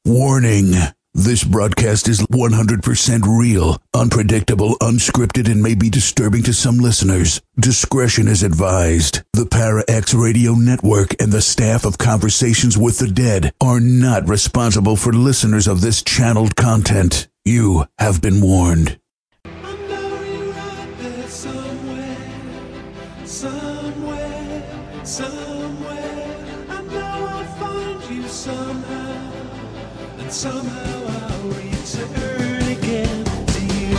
Warning. This broadcast is 100% real, unpredictable, unscripted, and may be disturbing to some listeners. Discretion is advised. The Para X Radio Network and the staff of Conversations with the Dead are not responsible for listeners of this channeled content. You have been warned. Somehow I'll return again to you.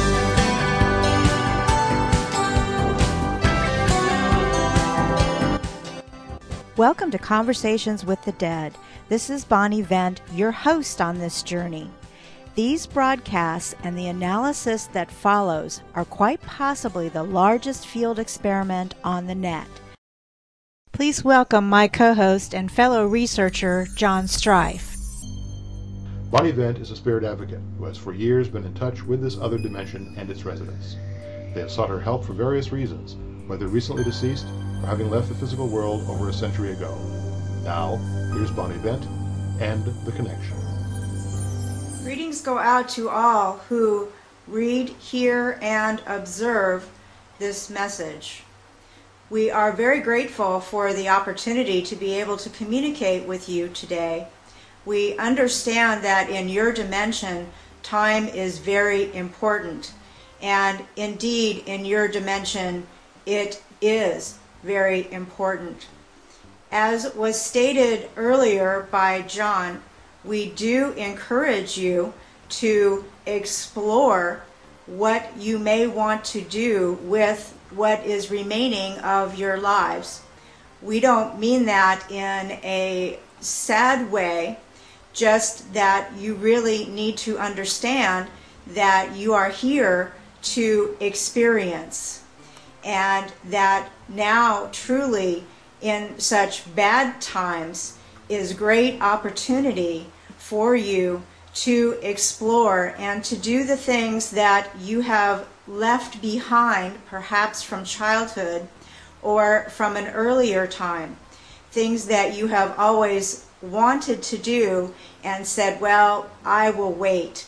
Welcome to Conversations with the Dead. This is Bonnie Vent, your host on this journey. These broadcasts and the analysis that follows are quite possibly the largest field experiment on the net. Please welcome my co-host and fellow researcher, John Strife. Bonnie Vent is a spirit advocate who has for years been in touch with this other dimension and its residents. They have sought her help for various reasons, whether recently deceased or having left the physical world over a century ago. Now, here's Bonnie Vent and The Connection. Greetings go out to all who read, hear, and observe this message. We are very grateful for the opportunity to be able to communicate with you today. We understand that in your dimension, time is very important. And indeed, in your dimension, it is very important. As was stated earlier by John, we do encourage you to explore what you may want to do with what is remaining of your lives. We don't mean that in a sad way, just that you really need to understand that you are here to experience, and that now truly in such bad times is great opportunity for you to explore and to do the things that you have left behind, perhaps from childhood or from an earlier time, things that you have always wanted to do and said, well, I will wait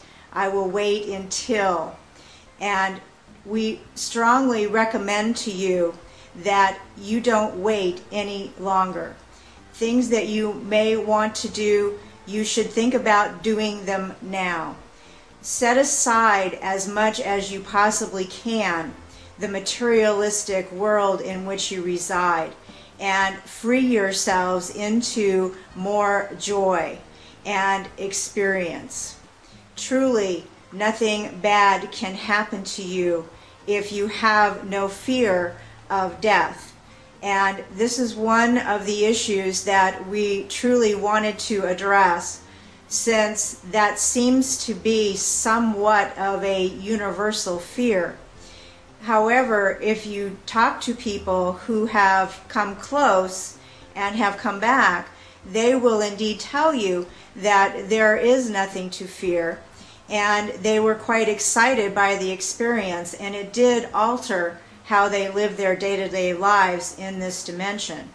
until. And we strongly recommend to you that you don't wait any longer. Things that you may want to do, you should think about doing them now. Set aside as much as you possibly can the materialistic world in which you reside, and free yourselves into more joy and experience. Truly, nothing bad can happen to you if you have no fear of death. And this is one of the issues that we truly wanted to address, since that seems to be somewhat of a universal fear. However, if you talk to people who have come close and have come back, they will indeed tell you that there is nothing to fear, and they were quite excited by the experience, and it did alter how they live their day-to-day lives in this dimension.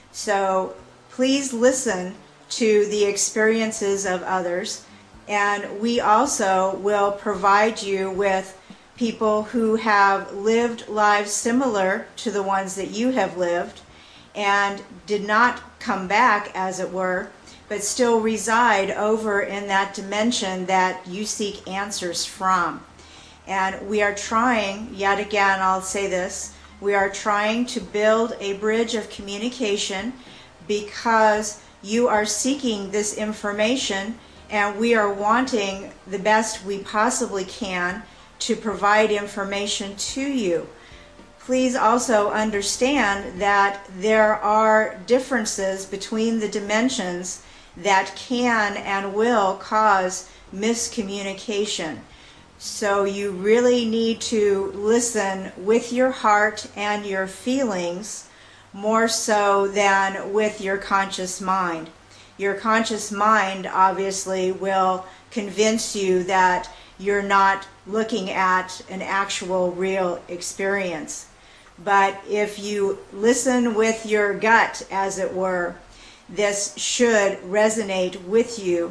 So please listen to the experiences of others, and we also will provide you with people who have lived lives similar to the ones that you have lived and did not come back, as it were, but still reside over in that dimension that you seek answers from. And we are trying, yet again, I'll say this, we are trying to build a bridge of communication, because you are seeking this information and we are wanting the best we possibly can to provide information to you. Please also understand that there are differences between the dimensions that can and will cause miscommunication. So you really need to listen with your heart and your feelings more so than with your conscious mind. Your conscious mind obviously will convince you that you're not looking at an actual real experience. But if you listen with your gut, as it were, this should resonate with you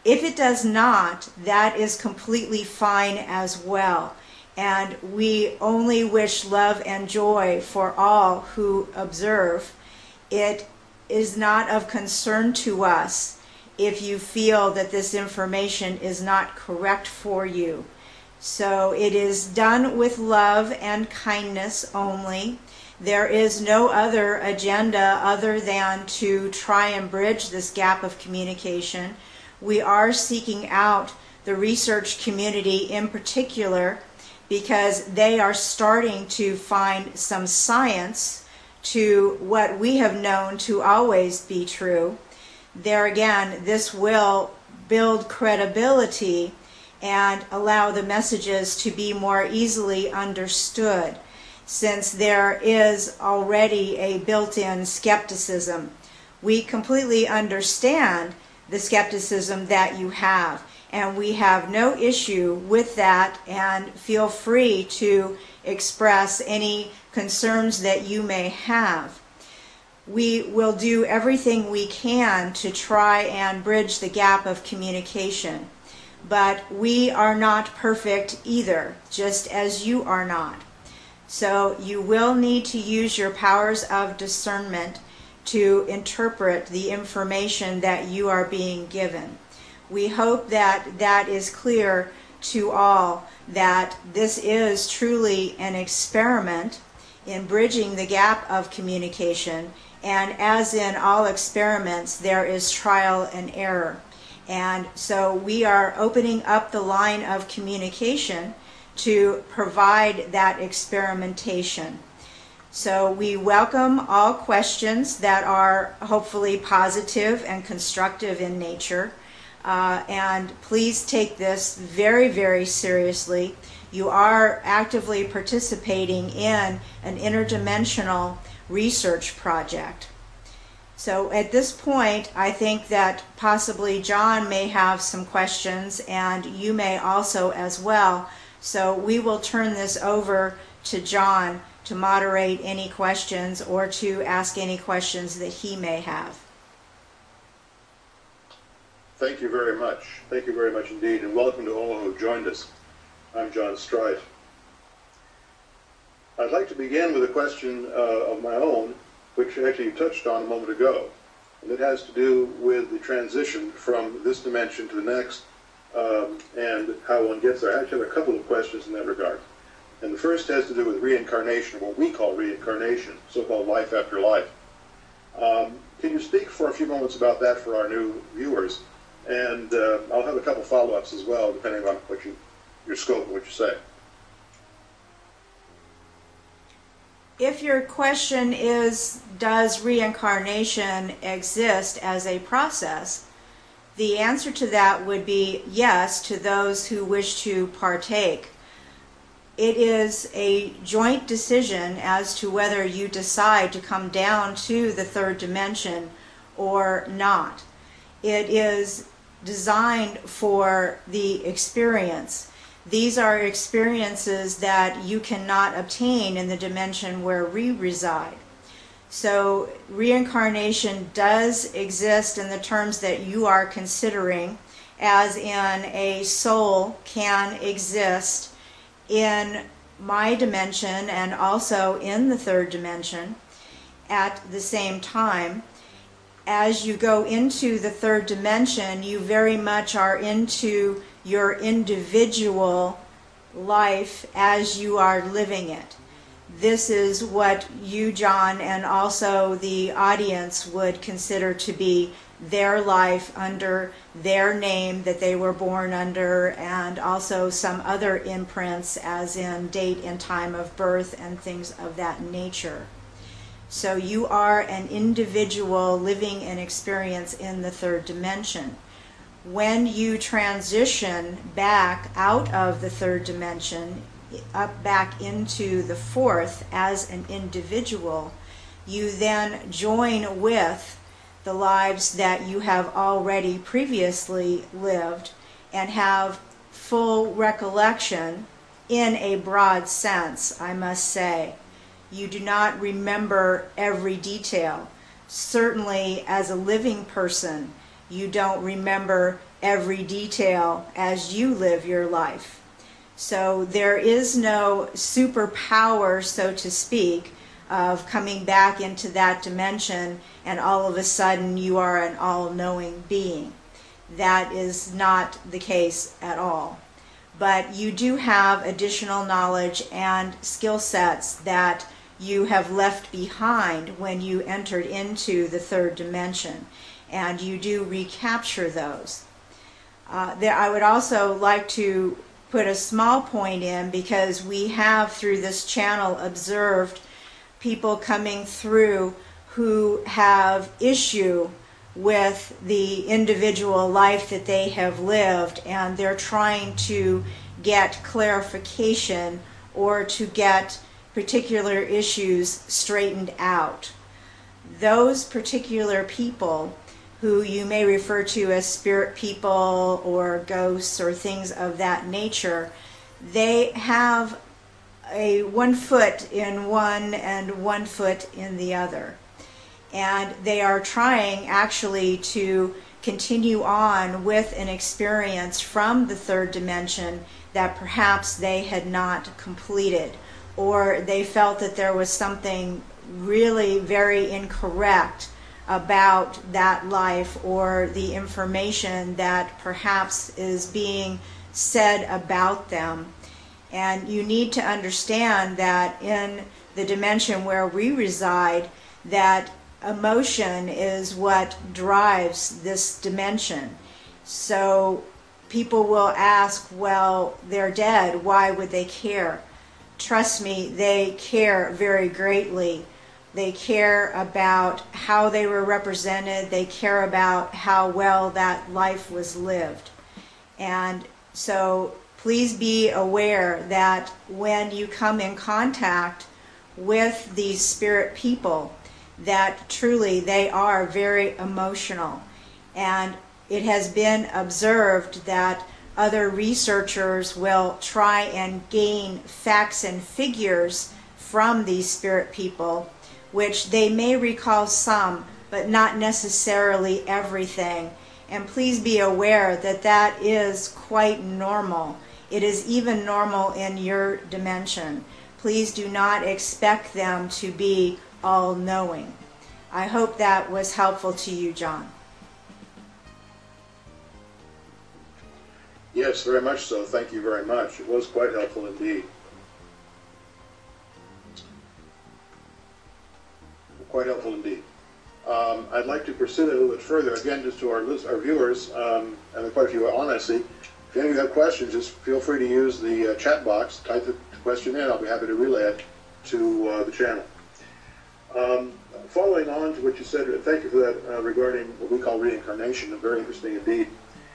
If it does not, that is completely fine as well. And we only wish love and joy for all who observe. It is not of concern to us if you feel that this information is not correct for you. So it is done with love and kindness only. There is no other agenda other than to try and bridge this gap of communication. We are seeking out the research community in particular because they are starting to find some science to what we have known to always be true. There again, this will build credibility and allow the messages to be more easily understood, since there is already a built-in skepticism. We completely understand the skepticism that you have, and we have no issue with that, and feel free to express any concerns that you may have. We will do everything we can to try and bridge the gap of communication, but we are not perfect either, just as you are not. So you will need to use your powers of discernment to interpret the information that you are being given. We hope that that is clear to all, that this is truly an experiment in bridging the gap of communication, and as in all experiments, there is trial and error. And so we are opening up the line of communication to provide that experimentation. So we welcome all questions that are hopefully positive and constructive in nature. And please take this very, very seriously. You are actively participating in an interdimensional research project. So at this point, I think that possibly John may have some questions, and you may also as well. So we will turn this over to John to moderate any questions or to ask any questions that he may have. Thank you very much. Thank you very much indeed, and welcome to all who have joined us. I'm John Strife. I'd like to begin with a question of my own, which actually you touched on a moment ago, and it has to do with the transition from this dimension to the next, and how one gets there. I actually have a couple of questions in that regard. And the first has to do with reincarnation, what we call reincarnation, so-called life after life. Can you speak for a few moments about that for our new viewers? And I'll have a couple follow-ups as well, depending on what your scope of what you say. If your question is, does reincarnation exist as a process, the answer to that would be yes, to those who wish to partake. It is a joint decision as to whether you decide to come down to the third dimension or not. It is designed for the experience. These are experiences that you cannot obtain in the dimension where we reside. So reincarnation does exist in the terms that you are considering, as in a soul can exist in my dimension and also in the third dimension at the same time. As you go into the third dimension, you very much are into your individual life as you are living it. This is what you, John, and also the audience would consider to be their life under their name that they were born under, and also some other imprints as in date and time of birth and things of that nature. So you are an individual living an experience in the third dimension. When you transition back out of the third dimension, up back into the fourth as an individual, you then join with the lives that you have already previously lived and have full recollection in a broad sense, I must say. You do not remember every detail. Certainly as a living person, you don't remember every detail as you live your life. So there is no superpower, so to speak, of coming back into that dimension and all of a sudden you are an all-knowing being. That is not the case at all. But you do have additional knowledge and skill sets that you have left behind when you entered into the third dimension, and you do recapture those. I would also like to put a small point in, because we have through this channel observed people coming through who have issue with the individual life that they have lived, and they're trying to get clarification or to get particular issues straightened out. Those particular people, who you may refer to as spirit people or ghosts or things of that nature, they have a 1 foot in one and 1 foot in the other. And they are trying actually to continue on with an experience from the third dimension that perhaps they had not completed, or they felt that there was something really very incorrect about that life, or the information that perhaps is being said about them. And you need to understand that in the dimension where we reside, that emotion is what drives this dimension. So people will ask, well, they're dead, why would they care? Trust me, they care very greatly. They care about how they were represented. They care about how well that life was lived. And so please be aware that when you come in contact with these spirit people, that truly they are very emotional. And it has been observed that other researchers will try and gain facts and figures from these spirit people, which they may recall some, but not necessarily everything. And please be aware that that is quite normal. It is even normal in your dimension. Please do not expect them to be all-knowing. I hope that was helpful to you, John. Yes, very much so. Thank you very much. It was quite helpful indeed. Quite helpful indeed. I'd like to pursue that a little bit further. Again, just to our viewers, and there are quite a few on, I see. If any of you have questions, just feel free to use the chat box. Type the question in. I'll be happy to relay it to the channel. Following on to what you said, thank you for that regarding what we call reincarnation. Very interesting indeed.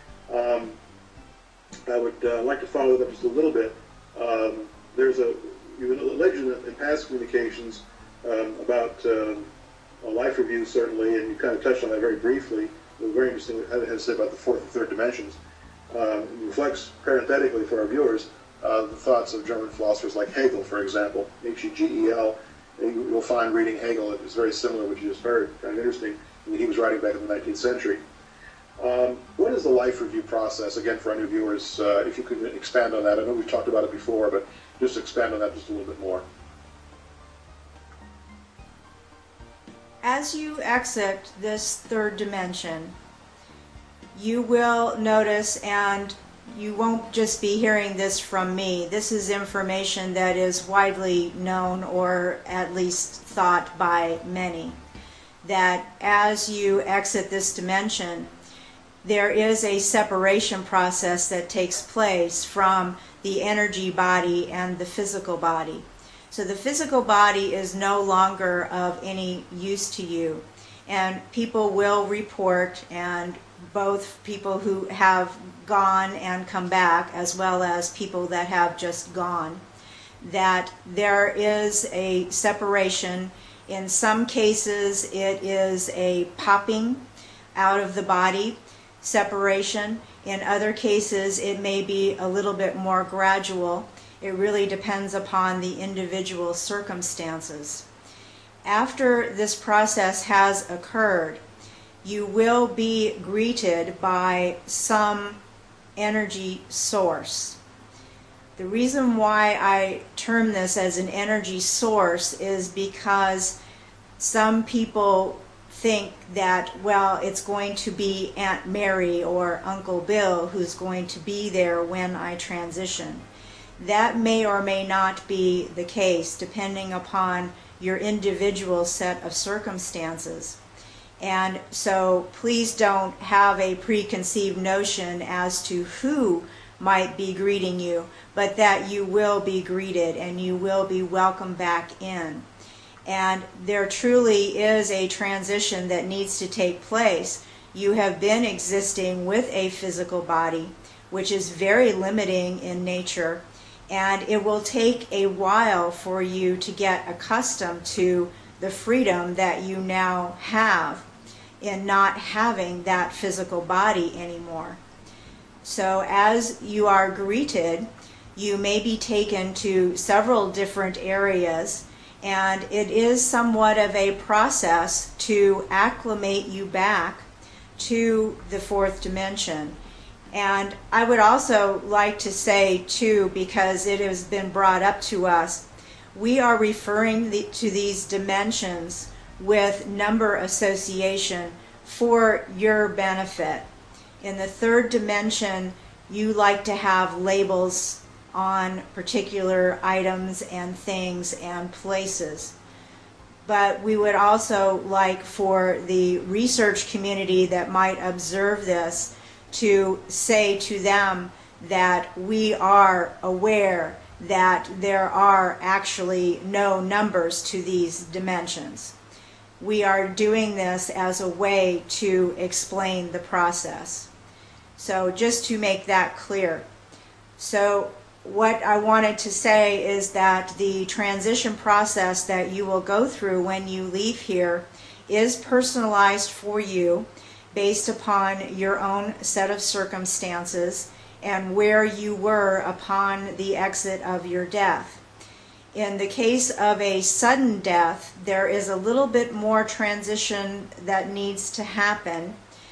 I would like to follow it up just a little bit. There's a legend in past communications about a life review, certainly, and you kind of touched on that very briefly. It was very interesting what it had to say about the fourth and third dimensions. It reflects parenthetically for our viewers the thoughts of German philosophers like Hegel, for example, Hegel. You'll find reading Hegel, it's very similar to what you just heard, kind of interesting. I mean, he was writing back in the 19th century. What is the life review process, again, for our new viewers, if you could expand on that? I know we've talked about it before, but just expand on that just a little bit more. As you exit this third dimension, you will notice, and you won't just be hearing this from me, this is information that is widely known, or at least thought by many, that as you exit this dimension, there is a separation process that takes place from the energy body and the physical body. So the physical body is no longer of any use to you, and people will report, and both people who have gone and come back, as well as people that have just gone, that there is a separation. In some cases it is a popping out of the body separation. In other cases it may be a little bit more gradual. It really depends upon the individual circumstances. After this process has occurred, you will be greeted by some energy source. The reason why I term this as an energy source is because some people think that, well, it's going to be Aunt Mary or Uncle Bill who's going to be there when I transition. That may or may not be the case depending upon your individual set of circumstances. And so please don't have a preconceived notion as to who might be greeting you, but that you will be greeted and you will be welcomed back in. And there truly is a transition that needs to take place. You have been existing with a physical body, which is very limiting in nature, and it will take a while for you to get accustomed to the freedom that you now have in not having that physical body anymore. So as you are greeted, you may be taken to several different areas, and it is somewhat of a process to acclimate you back to the fourth dimension. And I would also like to say, too, because it has been brought up to us, we are referring to these dimensions with number association for your benefit. In the third dimension, you like to have labels on particular items and things and places. But we would also like for the research community that might observe this to say to them that we are aware that there are actually no numbers to these dimensions. We are doing this as a way to explain the process. So just to make that clear. So what I wanted to say is that the transition process that you will go through when you leave here is personalized for you based upon your own set of circumstances and where you were upon the exit of your death. In the case of a sudden death, there is a little bit more transition that needs to happen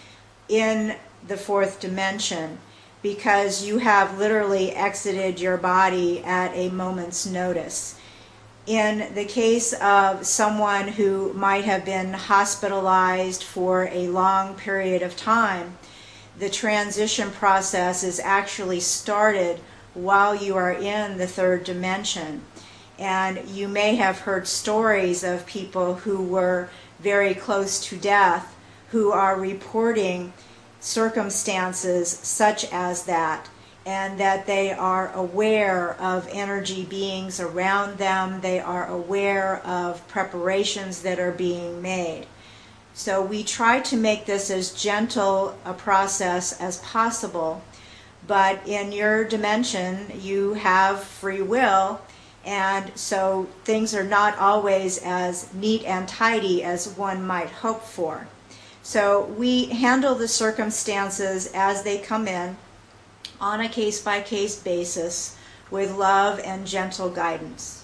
in the fourth dimension because you have literally exited your body at a moment's notice. In the case of someone who might have been hospitalized for a long period of time, the transition process is actually started while you are in the third dimension. And you may have heard stories of people who were very close to death who are reporting circumstances such as that, and that they are aware of energy beings around them. They are aware of preparations that are being made. So we try to make this as gentle a process as possible, but in your dimension you have free will, and so things are not always as neat and tidy as one might hope for. So we handle the circumstances as they come in on a case-by-case basis with love and gentle guidance.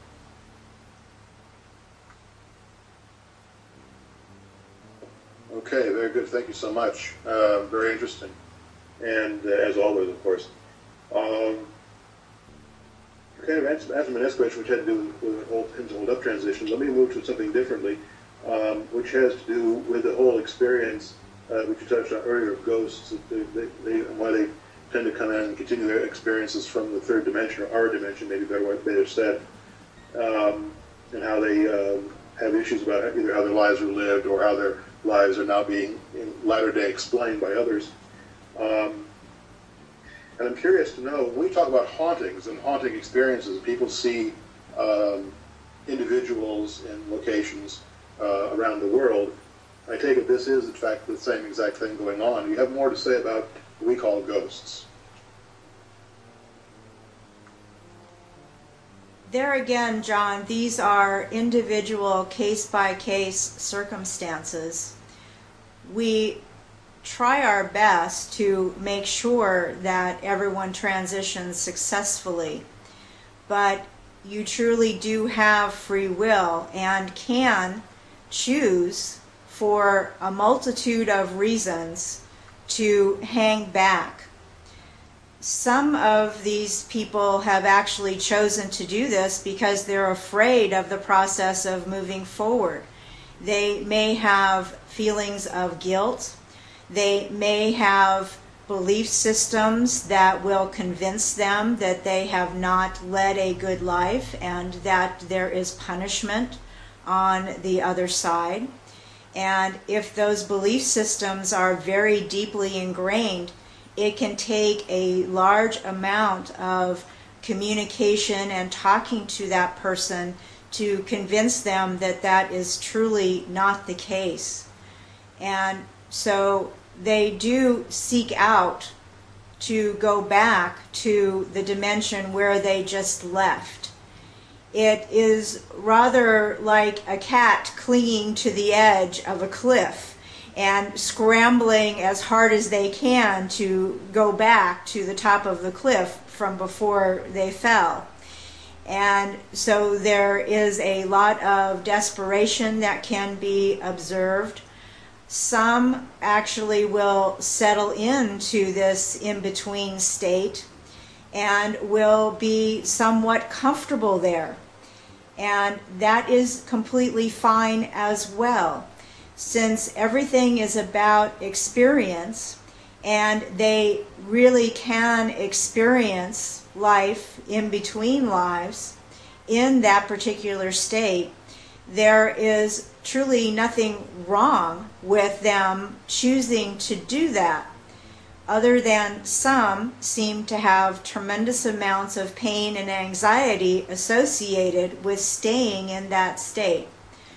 Okay, very good. Thank you so much. Very interesting. And as always, of course. Okay, that's my next question, which had to do with the hold up transition. Let me move to something differently, which has to do with the whole experience, which you touched on earlier, of ghosts, and why they tend to come in and continue their experiences from the third dimension, or our dimension, maybe better said, and how they have issues about either how their lives are lived or how their lives are now being in latter day explained by others. And I'm curious to know, when we talk about hauntings and haunting experiences, people see individuals in locations around the world. I take it this is, in fact, the same exact thing going on. You have more to say about what we call ghosts. There again, John, these are individual case-by-case circumstances. We try our best to make sure that everyone transitions successfully, but you truly do have free will and can choose for a multitude of reasons to hang back. Some of these people have actually chosen to do this because they're afraid of the process of moving forward. They may have feelings of guilt. They may have belief systems that will convince them that they have not led a good life and that there is punishment on the other side. And if those belief systems are very deeply ingrained, it can take a large amount of communication and talking to that person to convince them that that is truly not the case. And so they do seek out to go back to the dimension where they just left. It is rather like a cat clinging to the edge of a cliff and scrambling as hard as they can to go back to the top of the cliff from before they fell. And so there is a lot of desperation that can be observed. Some actually will settle into this in-between state and will be somewhat comfortable there. And that is completely fine as well, since everything is about experience, and they really can experience life in between lives in that particular state. There is truly nothing wrong with them choosing to do that, other than some seem to have tremendous amounts of pain and anxiety associated with staying in that state.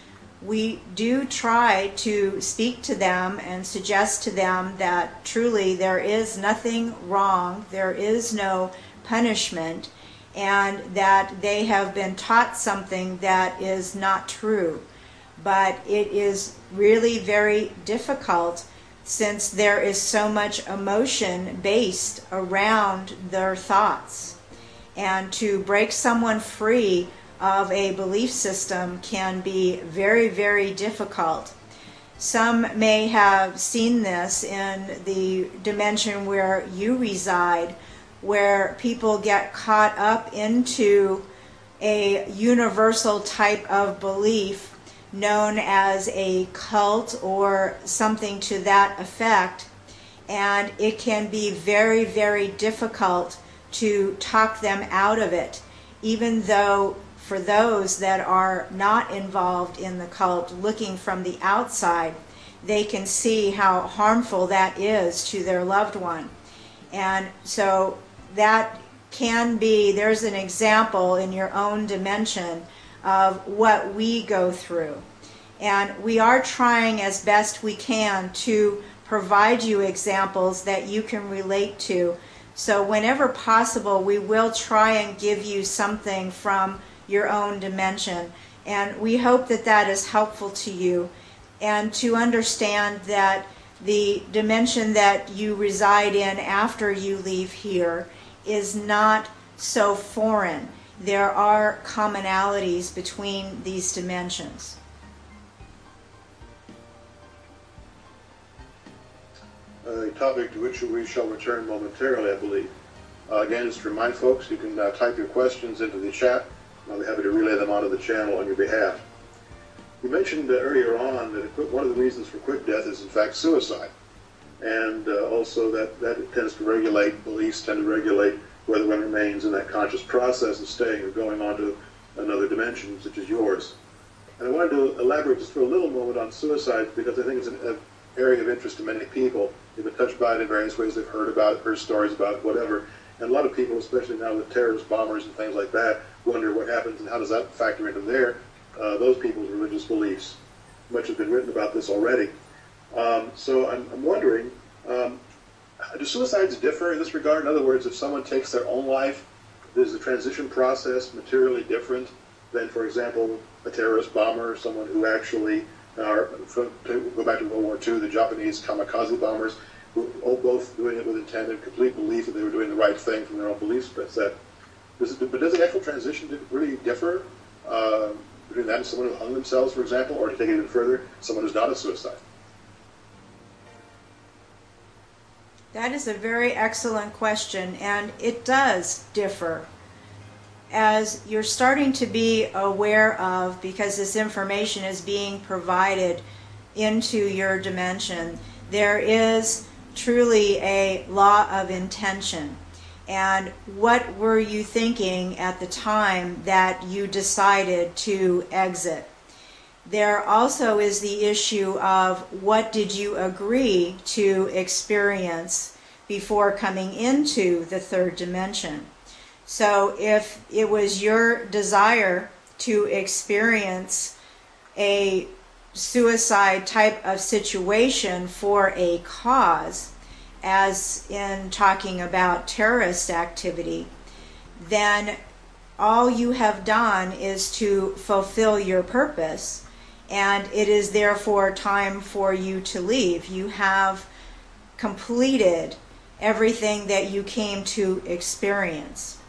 We do try to speak to them and suggest to them that truly there is nothing wrong, there is no punishment, and that they have been taught something that is not true. But it is really very difficult, since there is so much emotion based around their thoughts. And to break someone free of a belief system can be very, very difficult. Some may have seen this in the dimension where you reside, where people get caught up into a universal type of belief known as a cult or something to that effect, and it can be very, very difficult to talk them out of it, even though for those that are not involved in the cult, looking from the outside, they can see how harmful that is to their loved one. And so that can be, there's an example in your own dimension of what we go through. And we are trying as best we can to provide you examples that you can relate to. So whenever possible, we will try and give you something from your own dimension. And we hope that that is helpful to you, and to understand that the dimension that you reside in after you leave here is not so foreign. There are commonalities between these dimensions. A topic to which we shall return momentarily, I believe. Again, just to remind folks, you can type your questions into the chat. I'll be happy to relay them onto the channel on your behalf. You mentioned earlier on that one of the reasons for quick death is in fact suicide, and also that tends to regulate, beliefs tend to regulate whether one remains in that conscious process of staying or going on to another dimension such as yours. And I wanted to elaborate just for a little moment on suicide, because I think it's an area of interest to many people. They've been touched by it in various ways. They've heard about it, heard stories about it, whatever. And a lot of people, especially now with terrorist bombers and things like that, wonder what happens and how does that factor into those people's religious beliefs. Much has been written about this already. So I'm wondering, do suicides differ in this regard? In other words, if someone takes their own life, is the transition process materially different than, for example, a terrorist bomber, someone who actually, to go back to World War II, the Japanese kamikaze bombers, who both doing it with intent and complete belief that they were doing the right thing from their own belief set. But does the actual transition really differ between that and someone who hung themselves, for example, or to take it even further, someone who's not a suicide? That is a very excellent question, and it does differ. As you're starting to be aware of, because this information is being provided into your dimension, there is truly a law of intention. And what were you thinking at the time that you decided to exit? There also is the issue of what did you agree to experience before coming into the third dimension. So if it was your desire to experience a suicide type of situation for a cause, as in talking about terrorist activity, then all you have done is to fulfill your purpose, and it is therefore time for you to leave. You have completed everything that you came to experience.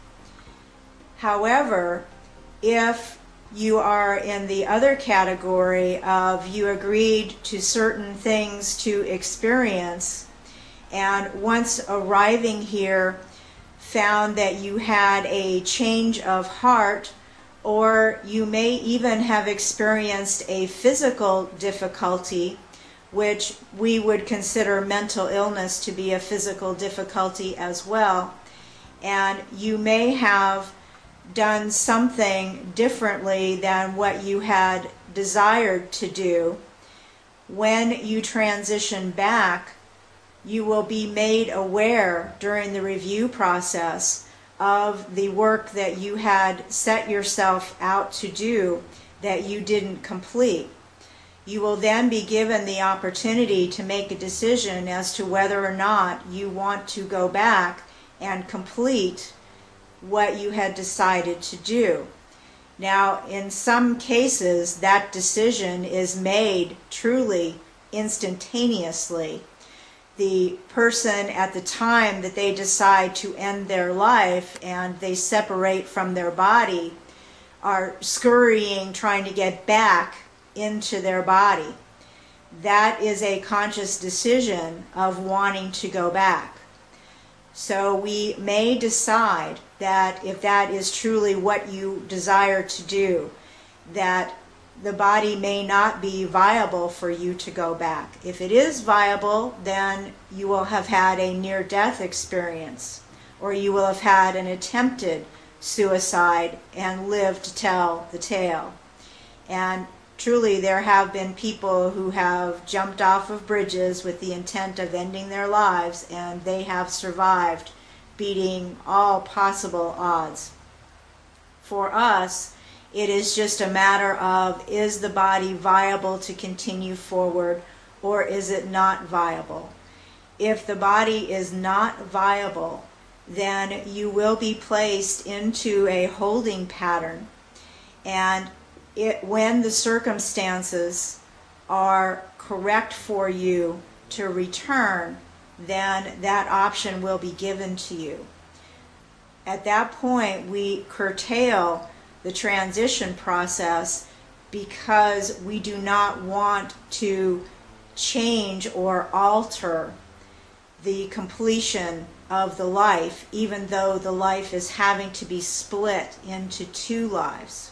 However, if you are in the other category of you agreed to certain things to experience, and once arriving here found that you had a change of heart, or you may even have experienced a physical difficulty, which we would consider mental illness to be a physical difficulty as well, and you may have done something differently than what you had desired to do. When you transition back, you will be made aware during the review process of the work that you had set yourself out to do that you didn't complete. You will then be given the opportunity to make a decision as to whether or not you want to go back and complete what you had decided to do. Now, in some cases, that decision is made truly instantaneously. The person at the time that they decide to end their life and they separate from their body are scurrying, trying to get back into their body. That is a conscious decision of wanting to go back. So we may decide that if that is truly what you desire to do, that the body may not be viable for you to go back. If it is viable, then you will have had a near-death experience, or you will have had an attempted suicide and lived to tell the tale. And truly, there have been people who have jumped off of bridges with the intent of ending their lives, and they have survived, beating all possible odds. For us, it is just a matter of, is the body viable to continue forward, or is it not viable? If the body is not viable, then you will be placed into a holding pattern, and when the circumstances are correct for you to return, then that option will be given to you. At that point, we curtail the transition process because we do not want to change or alter the completion of the life, even though the life is having to be split into two lives.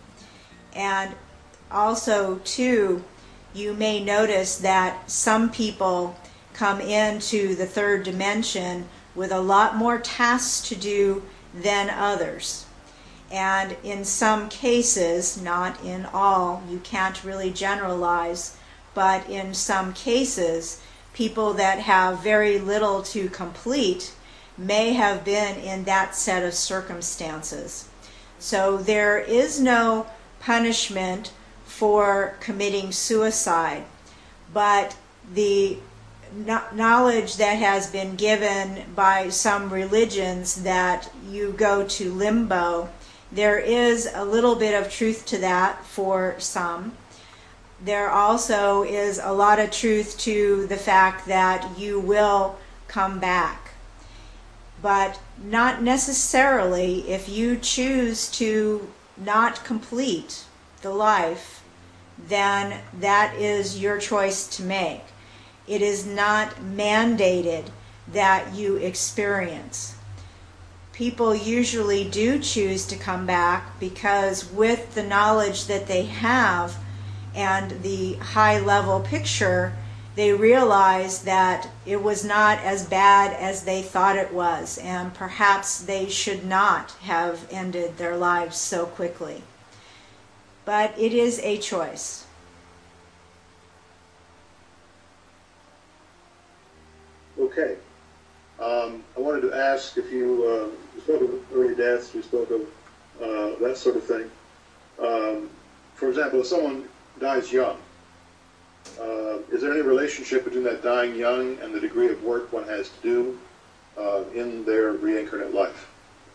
And also, too, you may notice that some people come into the third dimension with a lot more tasks to do than others. And in some cases, not in all, you can't really generalize, but in some cases, people that have very little to complete may have been in that set of circumstances. So there is no punishment for committing suicide, but the knowledge that has been given by some religions that you go to limbo, there is a little bit of truth to that for some. There also is a lot of truth to the fact that you will come back, but not necessarily if you choose to not complete the life, then that is your choice to make. It is not mandated that you experience. People usually do choose to come back because with the knowledge that they have and the high level picture, they realize that it was not as bad as they thought it was, and perhaps they should not have ended their lives so quickly. But it is a choice. Okay. I wanted to ask if you spoke of early deaths, we spoke of that sort of thing. For example, if someone dies young, is there any relationship between that dying young and the degree of work one has to do in their reincarnate life?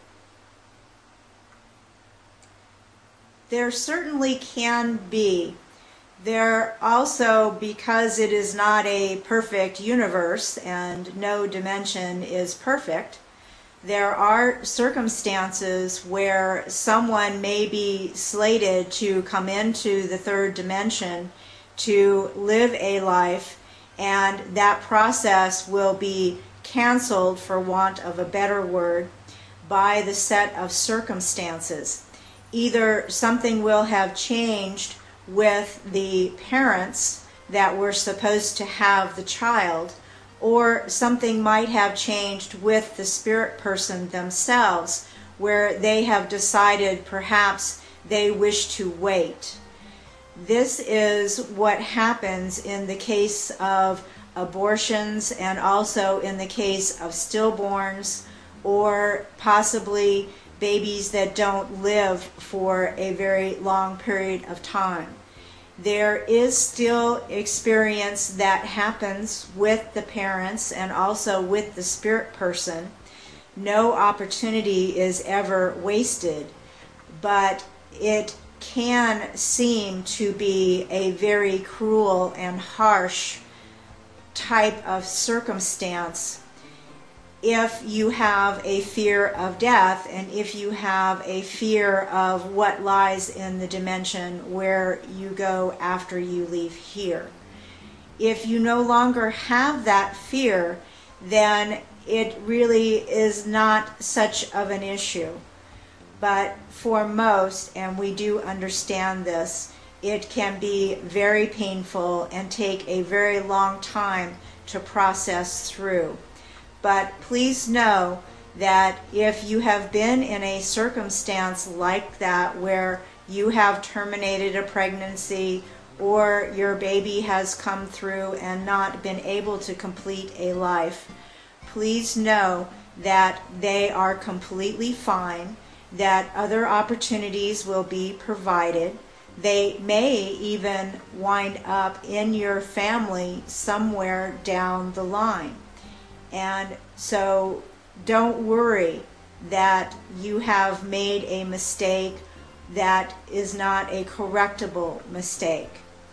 There certainly can be. There also, because it is not a perfect universe and no dimension is perfect, there are circumstances where someone may be slated to come into the third dimension to live a life, and that process will be canceled, for want of a better word, by the set of circumstances. Either something will have changed with the parents that were supposed to have the child, or something might have changed with the spirit person themselves, where they have decided perhaps they wish to wait. This is what happens in the case of abortions and also in the case of stillborns, or possibly babies that don't live for a very long period of time. There is still experience that happens with the parents and also with the spirit person. No opportunity is ever wasted, but it can seem to be a very cruel and harsh type of circumstance if you have a fear of death and if you have a fear of what lies in the dimension where you go after you leave here. If you no longer have that fear, then it really is not such of an issue. But for most, and we do understand this, it can be very painful and take a very long time to process through. But please know that if you have been in a circumstance like that where you have terminated a pregnancy or your baby has come through and not been able to complete a life, please know that they are completely fine, that other opportunities will be provided. They may even wind up in your family somewhere down the line. And so don't worry that you have made a mistake that is not a correctable mistake,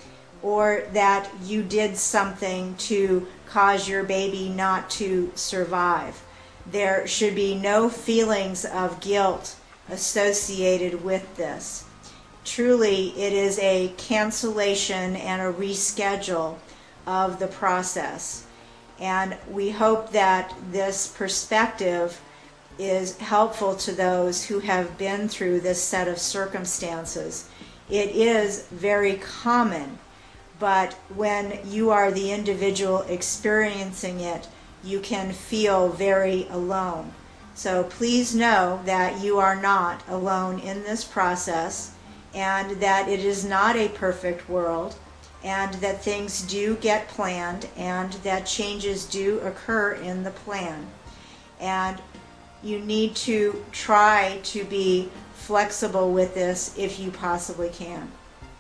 or that you did something to cause your baby not to survive. There should be no feelings of guilt associated with this. Truly, it is a cancellation and a reschedule of the process. And we hope that this perspective is helpful to those who have been through this set of circumstances. It is very common, but when you are the individual experiencing it, you can feel very alone. So please know that you are not alone in this process, and that it is not a perfect world, and that things do get planned, and that changes do occur in the plan. And you need to try to be flexible with this if you possibly can.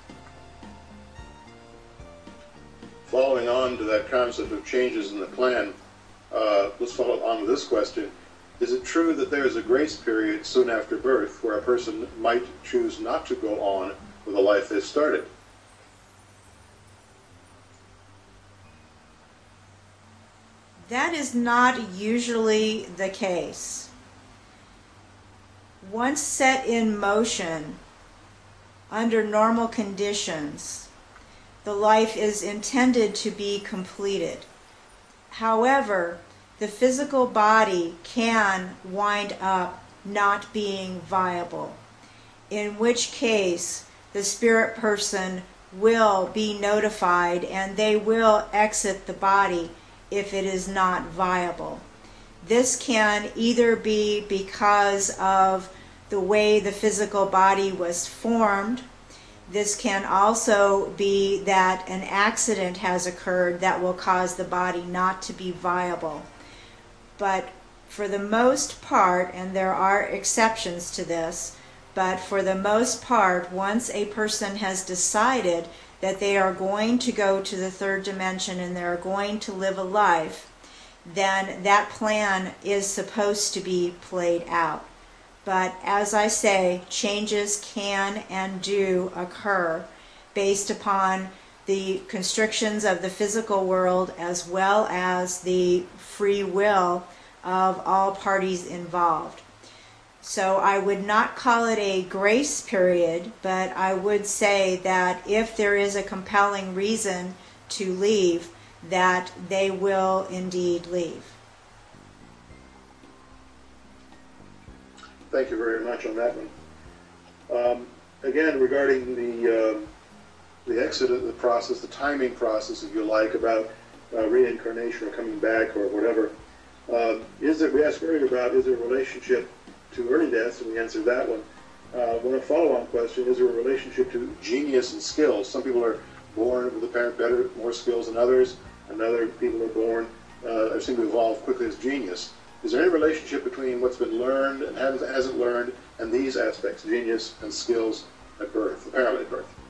Following on to that concept of changes in the plan, let's follow on with this question. Is it true that there is a grace period soon after birth where a person might choose not to go on with the life they started? That is not usually the case. Once set in motion, under normal conditions, the life is intended to be completed. However, the physical body can wind up not being viable, in which case the spirit person will be notified and they will exit the body if it is not viable. This can either be because of the way the physical body was formed. This can also be that an accident has occurred that will cause the body not to be viable. But for the most part, and there are exceptions to this, but for the most part, once a person has decided that they are going to go to the third dimension and they're going to live a life, then that plan is supposed to be played out. But as I say, changes can and do occur based upon the constrictions of the physical world as well as the free will of all parties involved. So I would not call it a grace period, but I would say that if there is a compelling reason to leave, that they will indeed leave. Thank you very much on that one. Again, regarding the exit of the process, the timing process, if you like, about reincarnation or coming back or whatever, we asked earlier about, is there a relationship to early deaths, and we answered that one. One follow-on question, is there a relationship to genius and skills? Some people are born with apparent better, more skills than others, and other people are born, seem to evolve quickly as genius. Is there any relationship between what's been learned and hasn't learned and these aspects, genius and skills at birth, apparently at birth?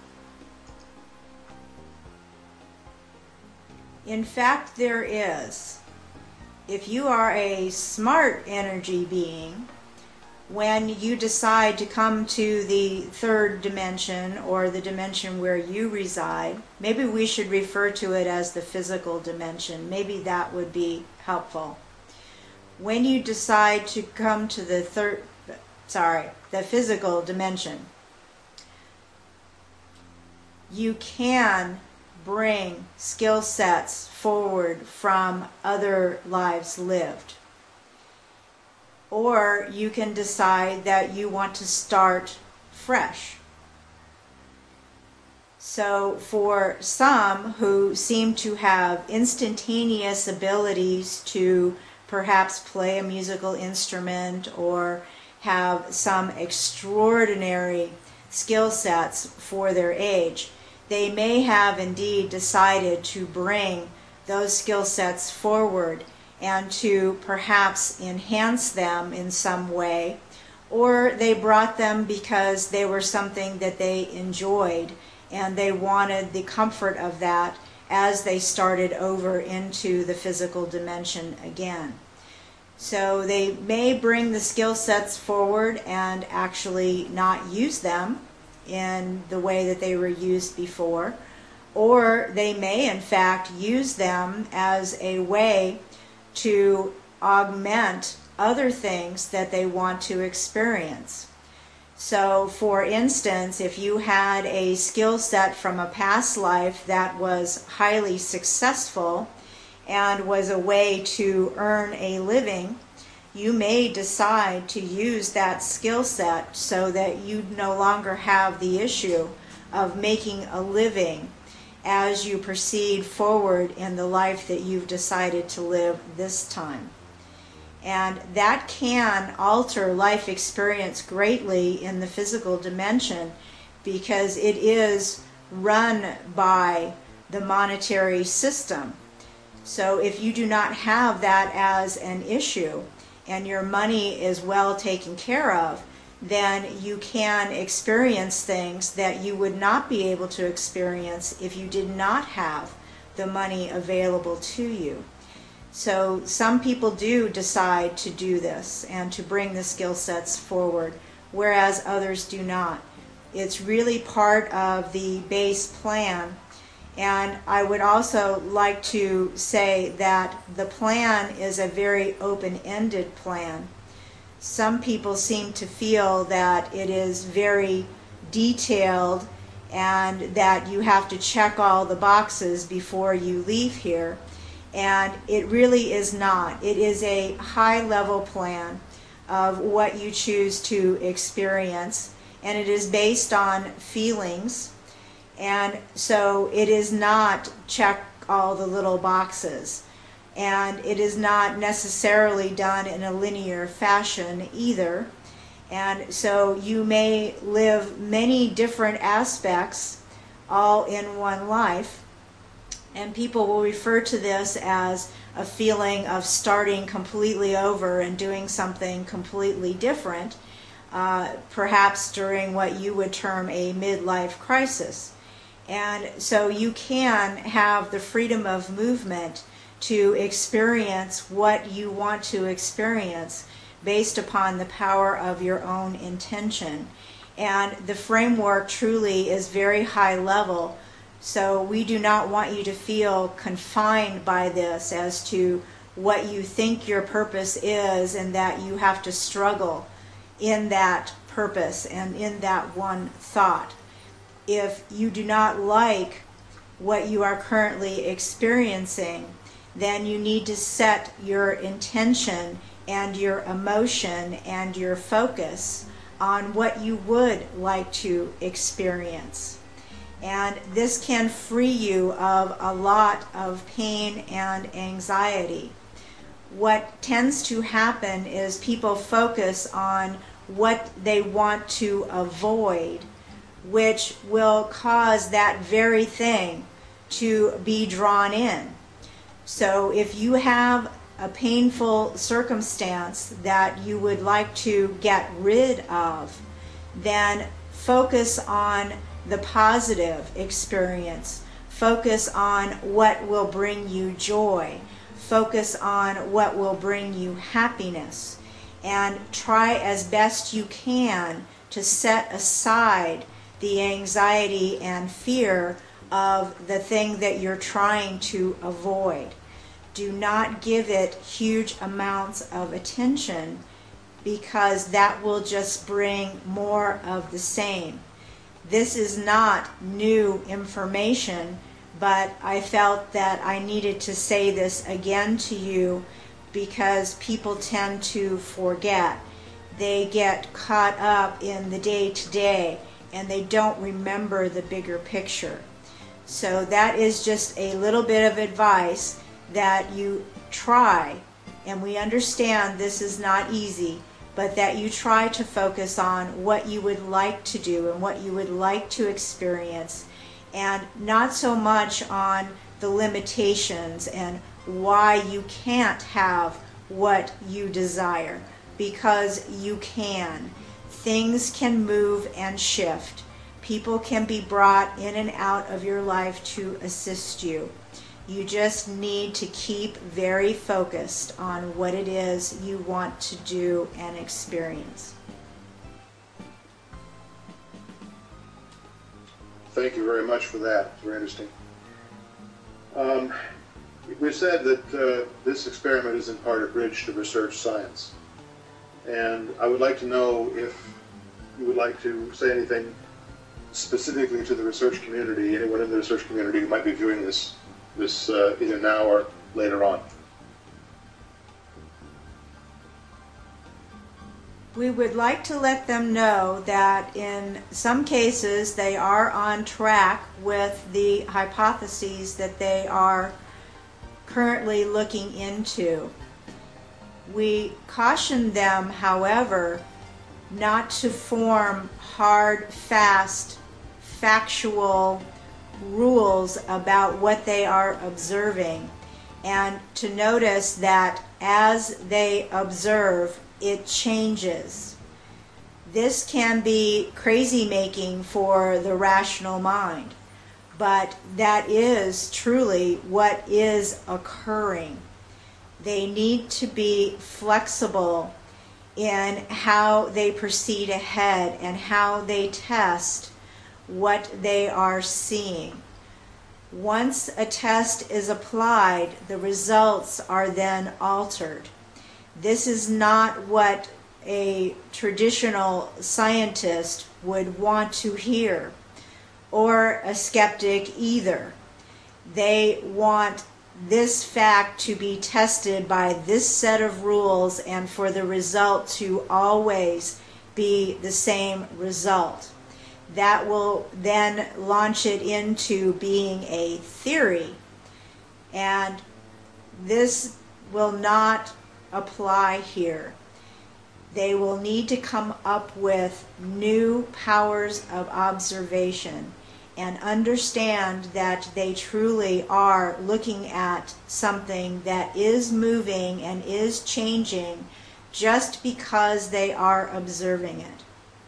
In fact, there is. If you are a smart energy being, when you decide to come to the third dimension or the dimension where you reside, maybe we should refer to it as the physical dimension. Maybe that would be helpful. When you decide to come to the physical dimension, you can bring skill sets forward from other lives lived. Or you can decide that you want to start fresh. So for some who seem to have instantaneous abilities to perhaps play a musical instrument or have some extraordinary skill sets for their age, they may have indeed decided to bring those skill sets forward and to perhaps enhance them in some way, or they brought them because they were something that they enjoyed and they wanted the comfort of that as they started over into the physical dimension again. So they may bring the skill sets forward and actually not use them in the way that they were used before, or they may in fact use them as a way to augment other things that they want to experience. So for instance, if you had a skill set from a past life that was highly successful and was a way to earn a living, you may decide to use that skill set so that you no longer have the issue of making a living as you proceed forward in the life that you've decided to live this time. And that can alter life experience greatly in the physical dimension because it is run by the monetary system. So if you do not have that as an issue and your money is well taken care of, then you can experience things that you would not be able to experience if you did not have the money available to you. So some people do decide to do this and to bring the skill sets forward, whereas others do not. It's really part of the base plan. And I would also like to say that the plan is a very open-ended plan. Some people seem to feel that it is very detailed and that you have to check all the boxes before you leave here. And it really is not. It is a high-level plan of what you choose to experience, and it is based on feelings. And so it is not check all the little boxes. And it is not necessarily done in a linear fashion either. And so you may live many different aspects all in one life. And people will refer to this as a feeling of starting completely over and doing something completely different, perhaps during what you would term a midlife crisis. And so you can have the freedom of movement to experience what you want to experience based upon the power of your own intention. And the framework truly is very high level, so we do not want you to feel confined by this as to what you think your purpose is, and that you have to struggle in that purpose and in that one thought. If you do not like what you are currently experiencing, then you need to set your intention and your emotion and your focus on what you would like to experience. And this can free you of a lot of pain and anxiety. What tends to happen is people focus on what they want to avoid, which will cause that very thing to be drawn in. So if you have a painful circumstance that you would like to get rid of, then focus on the positive experience. Focus on what will bring you joy. Focus on what will bring you happiness. And try as best you can to set aside the anxiety and fear of the thing that you're trying to avoid. Do not give it huge amounts of attention, because that will just bring more of the same. This is not new information, but I felt that I needed to say this again to you because people tend to forget. They get caught up in the day-to-day and they don't remember the bigger picture. So that is just a little bit of advice that you try, and we understand this is not easy, but that you try to focus on what you would like to do and what you would like to experience, and not so much on the limitations and why you can't have what you desire, because you can. Things can move and shift. People can be brought in and out of your life to assist you. You just need to keep very focused on what it is you want to do and experience. Thank you very much for that. It's very interesting. We said that this experiment is in part a bridge to research science. And I would like to know if you would like to say anything specifically to the research community, anyone in the research community who might be viewing this either now or later on. We would like to let them know that in some cases they are on track with the hypotheses that they are currently looking into. We caution them, however, not to form hard, fast, factual rules about what they are observing, and to notice that as they observe, it changes. This can be crazy making for the rational mind, but that is truly what is occurring. They need to be flexible in how they proceed ahead and how they test what they are seeing. Once a test is applied, the results are then altered. This is not what a traditional scientist would want to hear, or a skeptic either. They want this fact to be tested by this set of rules and for the result to always be the same result. That will then launch it into being a theory, and this will not apply here. They will need to come up with new powers of observation and understand that they truly are looking at something that is moving and is changing just because they are observing it.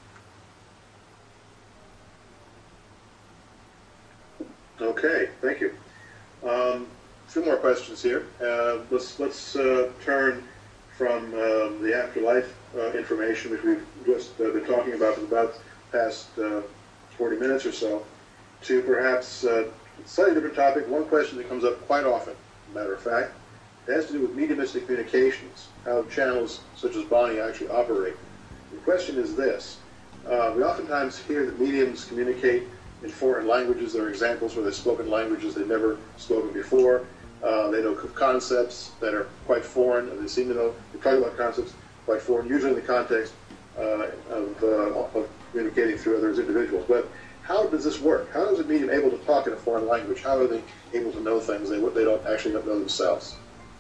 Okay, thank you. Two more questions here. Let's turn from the afterlife information, which we've just been talking about for about the past 40 minutes or so, to perhaps a slightly different topic. One question that comes up quite often, as a matter of fact, it has to do with mediumistic communications, how channels such as Bonnie actually operate. The question is this. We oftentimes hear that mediums communicate in foreign languages. There are examples where they've spoken languages they've never spoken before. They know concepts that are quite foreign, and they seem to know, they talk about concepts quite foreign, usually in the context of communicating through other individuals. But how does this work? How is a medium able to talk in a foreign language? How are they able to know things they don't actually know themselves?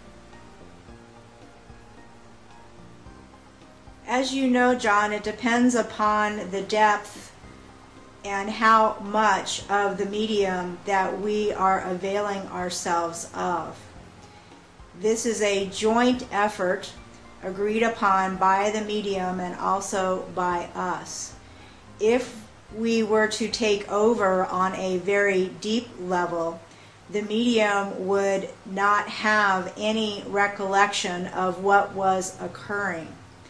As you know, John, it depends upon the depth and how much of the medium that we are availing ourselves of. This is a joint effort agreed upon by the medium and also by us. If we were to take over on a very deep level, the medium would not have any recollection of what was occurring.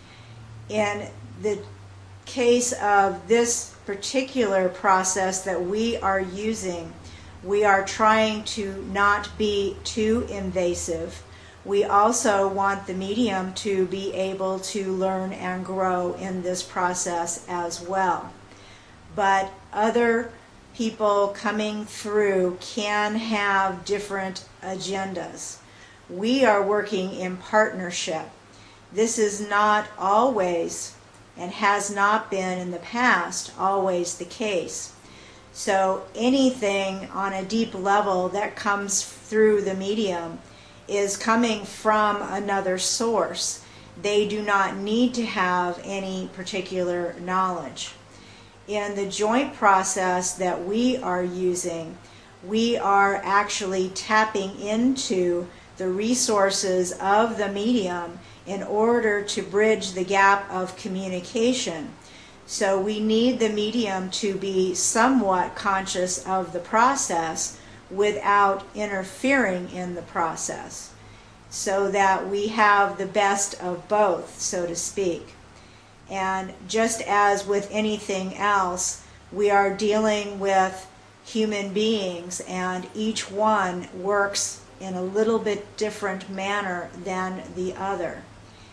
In the case of this particular process that we are using, we are trying to not be too invasive. We also want the medium to be able to learn and grow in this process as well. But other people coming through can have different agendas. We are working in partnership. This is not always, and has not been in the past, always the case. So anything on a deep level that comes through the medium is coming from another source. They do not need to have any particular knowledge. In the joint process that we are using, we are actually tapping into the resources of the medium in order to bridge the gap of communication. So we need the medium to be somewhat conscious of the process without interfering in the process, so that we have the best of both, so to speak. And just as with anything else, we are dealing with human beings, and each one works in a little bit different manner than the other.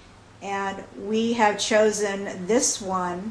And we have chosen this one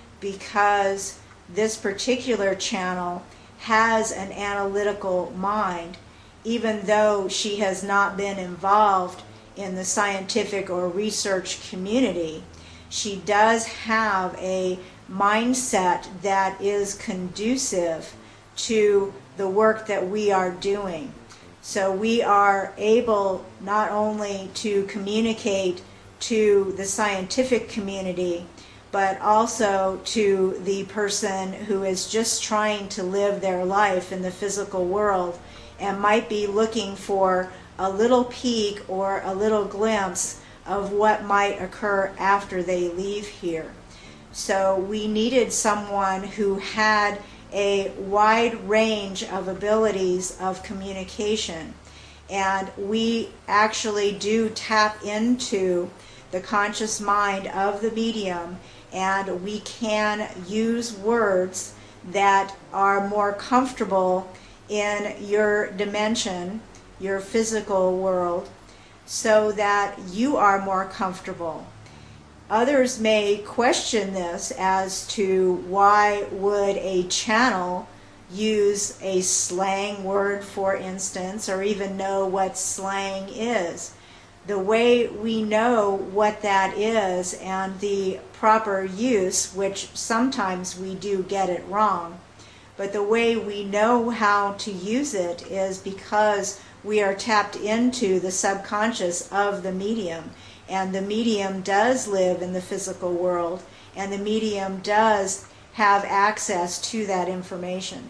because this particular channel has an analytical mind, even though she has not been involved in the scientific or research community. She does have a mindset that is conducive to the work that we are doing. So we are able not only to communicate to the scientific community, but also to the person who is just trying to live their life in the physical world and might be looking for a little peek or a little glimpse of what might occur after they leave here. So we needed someone who had a wide range of abilities of communication, and we actually do tap into the conscious mind of the medium, and we can use words that are more comfortable in your dimension, your physical world, so that you are more comfortable. Others may question this as to why would a channel use a slang word, for instance, or even know what slang is. The way we know what that is and the proper use, which sometimes we do get it wrong, but the way we know how to use it is because we are tapped into the subconscious of the medium, and the medium does live in the physical world, and the medium does have access to that information.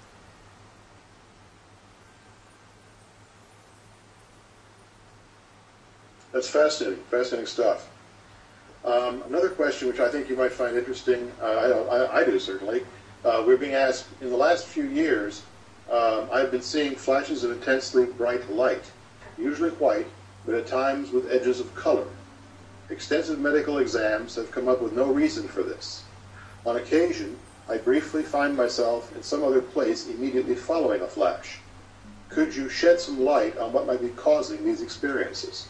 That's fascinating stuff. Another question which I think you might find interesting, I do certainly, we're being asked, in the last few years, I've been seeing flashes of intensely bright light, usually white, but at times with edges of color. Extensive medical exams have come up with no reason for this. On occasion, I briefly find myself in some other place immediately following a flash. Could you shed some light on what might be causing these experiences?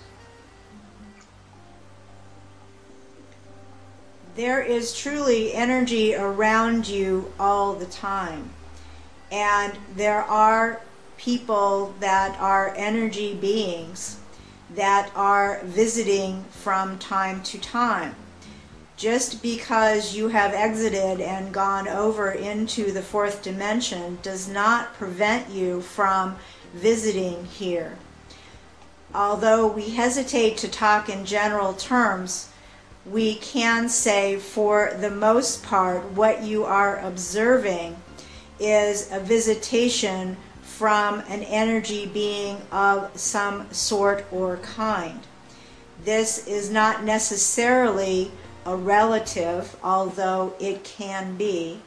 There is truly energy around you all the time. And there are people that are energy beings that are visiting from time to time. Just because you have exited and gone over into the fourth dimension does not prevent you from visiting here. Although we hesitate to talk in general terms, we can say for the most part what you are observing is a visitation from an energy being of some sort or kind. This is not necessarily a relative, although it can be.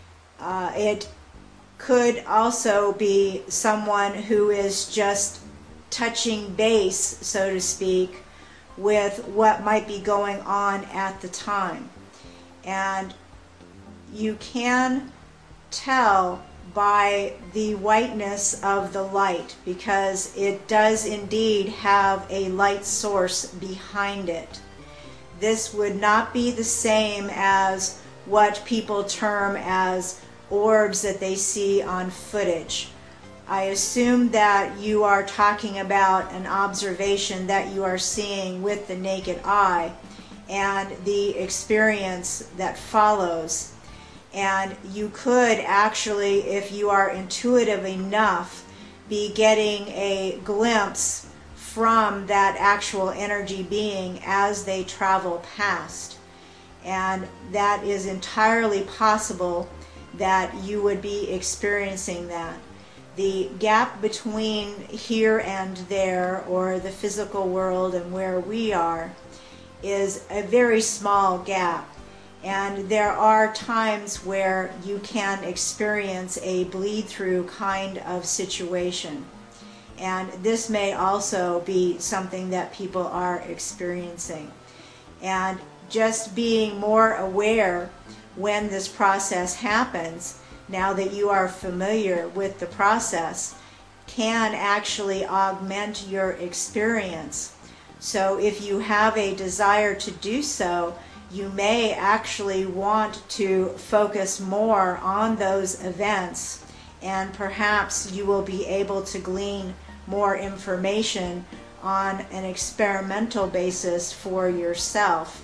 It could also be someone who is just touching base, so to speak, with what might be going on at the time. And you can tell by the whiteness of the light, because it does indeed have a light source behind it. This would not be the same as what people term as orbs that they see on footage. I assume that you are talking about an observation that you are seeing with the naked eye and the experience that follows. And you could actually, if you are intuitive enough, be getting a glimpse from that actual energy being as they travel past. And that is entirely possible that you would be experiencing that. The gap between here and there, or the physical world and where we are, is a very small gap. And there are times where you can experience a bleed-through kind of situation. And this may also be something that people are experiencing. And just being more aware when this process happens, now that you are familiar with the process, can actually augment your experience. So if you have a desire to do so, you may actually want to focus more on those events, and perhaps you will be able to glean more information on an experimental basis for yourself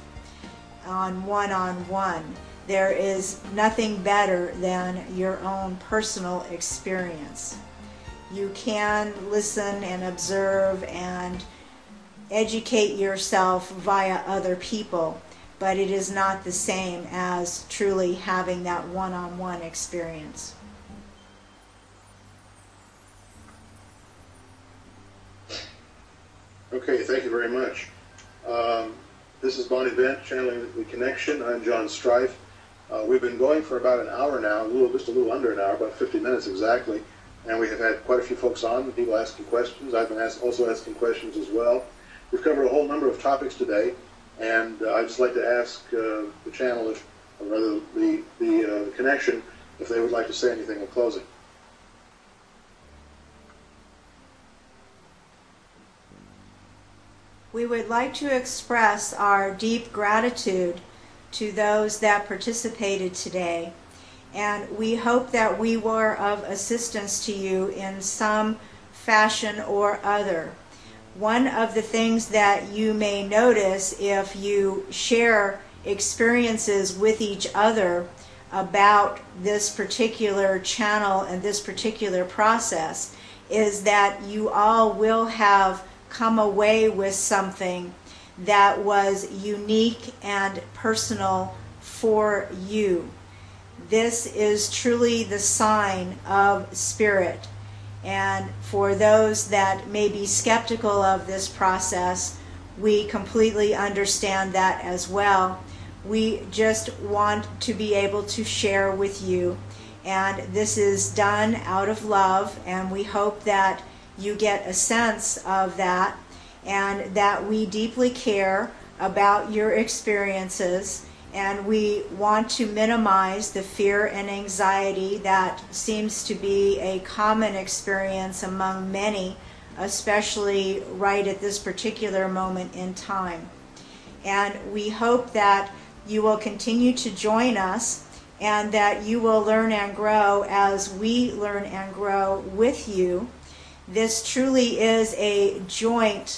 on one-on-one. There is nothing better than your own personal experience. You can listen and observe and educate yourself via other people, but it is not the same as truly having that one-on-one experience. Okay, thank you very much. This is Bonnie Bent, Channeling the Connection. I'm John Strife. We've been going for about an hour now, just a little under an hour, about 50 minutes exactly, and we have had quite a few folks on, people asking questions. I've been also asking questions as well. We've covered a whole number of topics today, and I'd just like to ask the channel, or rather the connection, if they would like to say anything in closing. We would like to express our deep gratitude to those that participated today, and we hope that we were of assistance to you in some fashion or other. One of the things that you may notice if you share experiences with each other about this particular channel and this particular process is that you all will have come away with something that was unique and personal for you. This is truly the sign of spirit. And for those that may be skeptical of this process, we completely understand that as well. We just want to be able to share with you. And this is done out of love, and we hope that you get a sense of that, and that we deeply care about your experiences, and we want to minimize the fear and anxiety that seems to be a common experience among many, especially right at this particular moment in time. And we hope that you will continue to join us, and that you will learn and grow as we learn and grow with you. This truly is a joint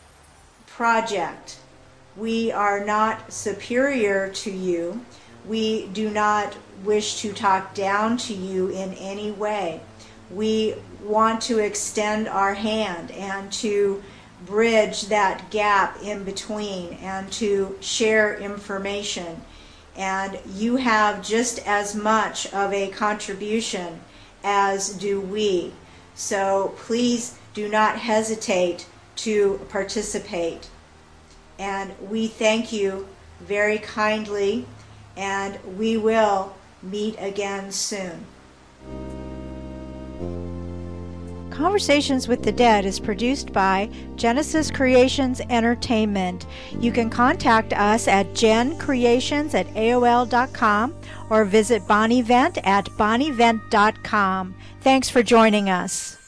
project. We are not superior to you. We do not wish to talk down to you in any way. We want to extend our hand and to bridge that gap in between and to share information. And you have just as much of a contribution as do we. So please do not hesitate to participate. And we thank you very kindly, and we will meet again soon. Conversations with the Dead is produced by Genesis Creations Entertainment. You can contact us at gencreations@aol.com or visit Bonnie Vent at bonnievent.com. Thanks for joining us.